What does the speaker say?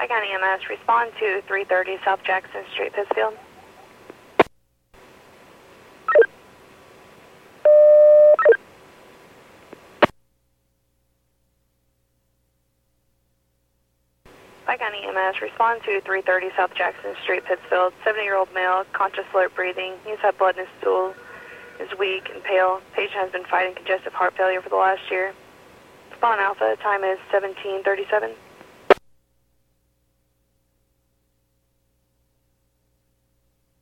County EMS, respond to 330 South Jackson Street, Pittsfield. County EMS, respond to 330 South Jackson Street, Pittsfield. 70-year-old male, conscious, alert, breathing. He's had blood in his stool, is weak and pale. Patient has been fighting congestive heart failure for the last year. Spawn Alpha, time is 17:37.